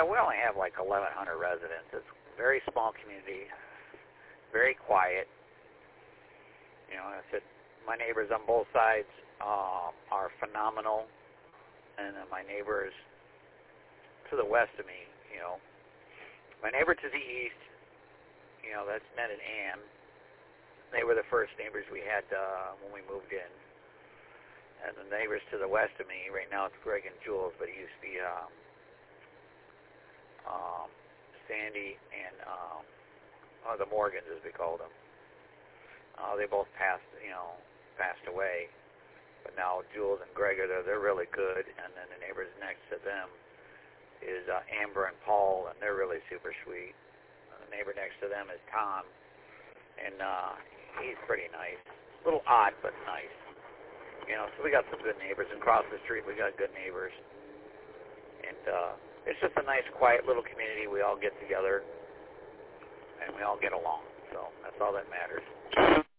Yeah, we only have like 1,100 residents. It's a very small community, very quiet. You know, I said my neighbors on both sides are phenomenal, and then my neighbors to the west of me, you know, my neighbor to the east, you know, that's Ned and Ann. They were the first neighbors we had when we moved in. And the neighbors to the west of me, right now it's Greg and Jules, but it used to be Sandy and the Morgans, as we called them. They both passed away. But now Jules and Greg they're really good. And then the neighbors next to them is Amber and Paul, and they're really super sweet. The neighbor next to them is Tom, and he's pretty nice. A little odd, but nice. You know, so we got some good neighbors. Across the street, we got good neighbors. And it's just a nice, quiet little community. We all get together, and we all get along. So that's all that matters.